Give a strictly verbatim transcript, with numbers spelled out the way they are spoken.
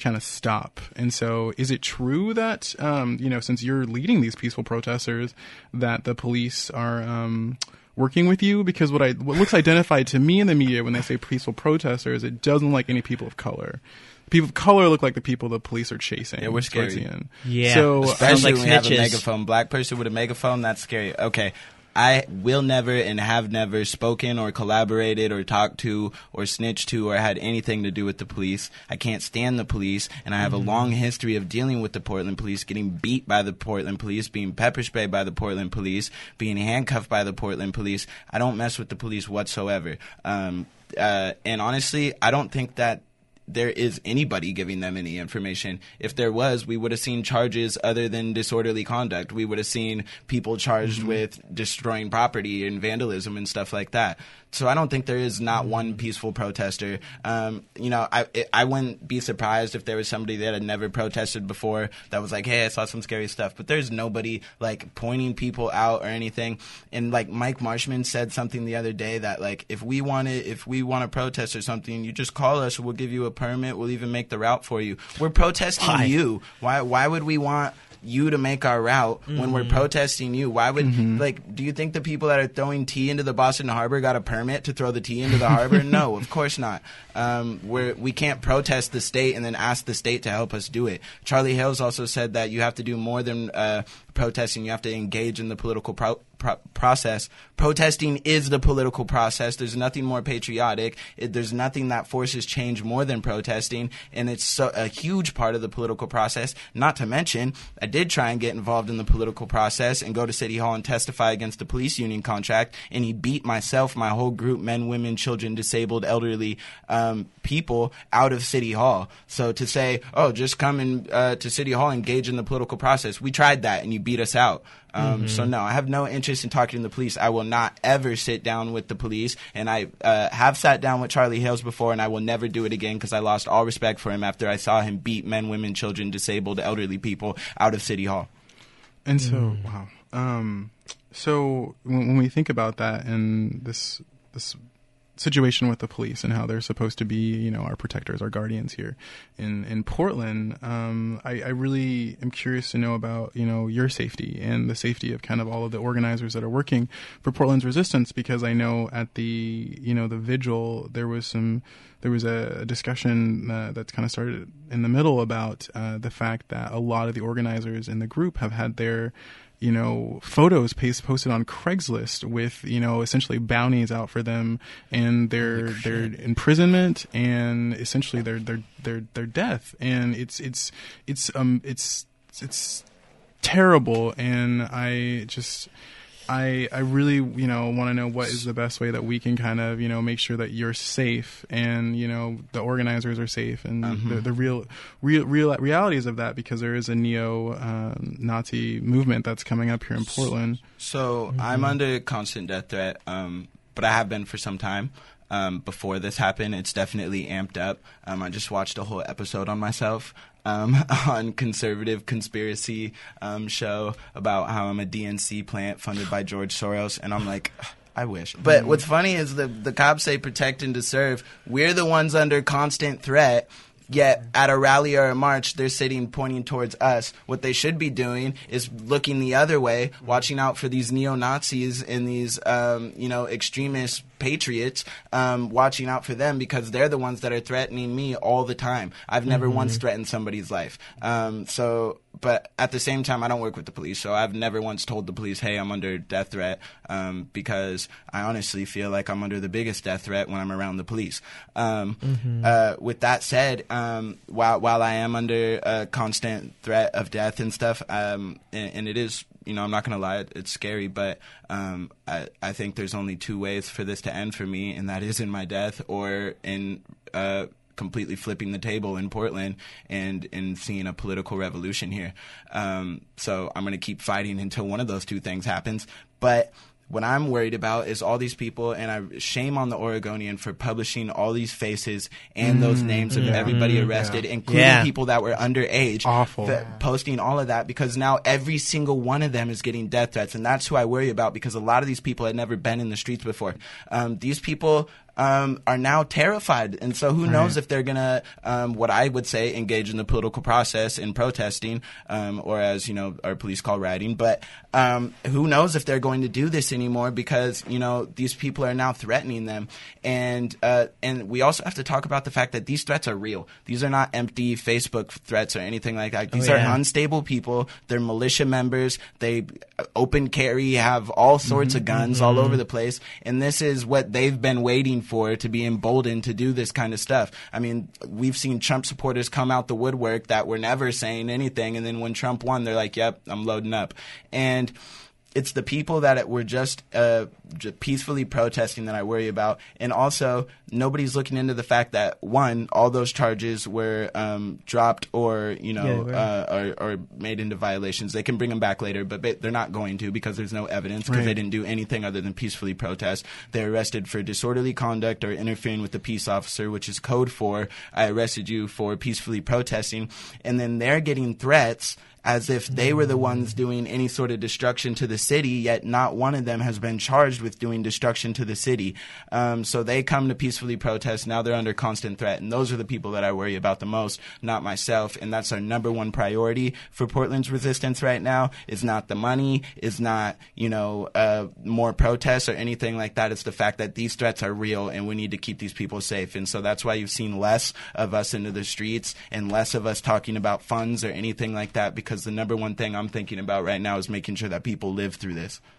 kind of stop. And so is it true that, um, you know, since you're leading these peaceful protesters, that the police are um, working with you? Because what I what looks identified to me in the media when they say peaceful protesters, it doesn't look like any people of color. People of color look like the people the police are chasing. Yeah, we're scary. Yeah. So, especially um, when like we have a megaphone. Black person with a megaphone, that's scary. Okay. I will never and have never spoken or collaborated or talked to or snitched to or had anything to do with the police. I can't stand the police, and I have mm-hmm. a long history of dealing with the Portland police, getting beat by the Portland police, being pepper sprayed by the Portland police, being handcuffed by the Portland police. I don't mess with the police whatsoever. Um, uh, and honestly, I don't think that there is anybody giving them any information. If there was, we would have seen charges other than disorderly conduct. We would have seen people charged mm-hmm. with destroying property and vandalism and stuff like that. So I don't think there is not one peaceful protester. Um, you know, I I wouldn't be surprised if there was somebody that had never protested before that was like, hey, I saw some scary stuff. But there's nobody, like, pointing people out or anything. And, like, Mike Marshman said something the other day that, like, if we want to if we want to protest or something, you just call us. We'll give you a permit. We'll even make the route for you. We're protesting Hi. you. Why Why would we want you to make our route mm-hmm. when we're protesting you? Why would mm-hmm. like do you think the people that are throwing tea into the Boston Harbor got a permit to throw the tea into the harbor? No, of course not. Um, we're, we can't protest the state and then ask the state to help us do it. Charlie Hales also said that you have to do more than uh, protesting. You have to engage in the political pro- pro- process. Protesting is the political process. There's nothing more patriotic. It, there's nothing that forces change more than protesting, and it's so, a huge part of the political process. Not to mention, I did try and get involved in the political process and go to City Hall and testify against the police union contract, and he beat myself, my whole group, men, women, children, disabled, elderly um, people out of City Hall. So to say, oh, just come in, uh, to City Hall, engage in the political process, we tried that, and you beat us out. Um, mm-hmm. So, no, I have no interest in talking to the police. I will not ever sit down with the police, and I uh, have sat down with Charlie Hales before, and I will never do it again because I lost all respect for him after I saw him beat men, women, children, disabled, elderly people out of City Hall. And so, mm. wow. Um, so when, when we think about that and this this situation with the police and how they're supposed to be, you know, our protectors, our guardians here in, in Portland, um, I, I really am curious to know about, you know, your safety and the safety of kind of all of the organizers that are working for Portland's resistance, because I know at the, you know, the vigil, there was some, there was a discussion uh, that's kind of started in the middle about uh, the fact that a lot of the organizers in the group have had their, you know, photos paste, posted on Craigslist with, you know, essentially bounties out for them and their their imprisonment and essentially their their their their death. And it's it's it's um it's it's terrible. And I just I I really, you know, want to know what is the best way that we can kind of, you know, make sure that you're safe and, you know, the organizers are safe and mm-hmm. the, the real, real real realities of that, because there is a neo-Nazi uh, movement that's coming up here in Portland. So mm-hmm. I'm under constant death threat, um, but I have been for some time. Um, before this happened, it's definitely amped up. Um, I just watched a whole episode on myself. Um, on conservative conspiracy um, show about how I'm a D N C plant funded by George Soros, and I'm like, I wish. But what's funny is the the cops say protect and to serve. We're the ones under constant threat. Yet at a rally or a march, they're sitting pointing towards us. What they should be doing is looking the other way, watching out for these neo-Nazis and these, um, you know, extremist patriots, um, watching out for them, because they're the ones that are threatening me all the time. I've never mm-hmm. once threatened somebody's life. Um, so, but at the same time, I don't work with the police, so I've never once told the police, hey, I'm under death threat, um, because I honestly feel like I'm under the biggest death threat when I'm around the police. Um, mm-hmm. uh, with that said, um, while while I am under a constant threat of death and stuff, um, and, and it is, you know, I'm not going to lie, it's scary, but um, I, I think there's only two ways for this to end for me, and that is in my death or in uh, completely flipping the table in Portland and in seeing a political revolution here. Um, so I'm going to keep fighting until one of those two things happens. But what I'm worried about is all these people, and I shame on the Oregonian for publishing all these faces and mm, those names of yeah, everybody arrested, yeah. including yeah. people that were underage. Awful. Th- posting all of that, because now every single one of them is getting death threats, and that's who I worry about, because a lot of these people had never been in the streets before. Um, these people um, are now terrified. And so who Right. knows if they're going to, um, what I would say, engage in the political process in protesting, um, or as, you know, our police call rioting. But um, who knows if they're going to do this anymore because, you know, these people are now threatening them. And uh, and we also have to talk about the fact that these threats are real. These are not empty Facebook threats or anything like that. These Oh, are yeah. unstable people. They're militia members. They open carry, have all sorts Mm-hmm, of guns all over the place. And this is what they've been waiting for, to be emboldened to do this kind of stuff. I mean, we've seen Trump supporters come out the woodwork that were never saying anything. And then when Trump won, they're like, yep, I'm loading up. And it's the people that were just, uh, just peacefully protesting that I worry about. And also, nobody's looking into the fact that, one, all those charges were um, dropped or, you know, Yeah, right. uh, or, or made into violations. They can bring them back later, but ba- they're not going to because there's no evidence, because Right. they didn't do anything other than peacefully protest. They're arrested for disorderly conduct or interfering with the peace officer, which is code for I arrested you for peacefully protesting. And then they're getting threats as if they were the ones doing any sort of destruction to the city, yet not one of them has been charged with doing destruction to the city. Um, so they come to peacefully protest. Now they're under constant threat. And those are the people that I worry about the most, not myself. And that's our number one priority for Portland's resistance right now. Is not the money, is not, you know, uh, more protests or anything like that. It's the fact that these threats are real and we need to keep these people safe. And so that's why you've seen less of us into the streets and less of us talking about funds or anything like that, because the number one thing I'm thinking about right now is making sure that people live through this.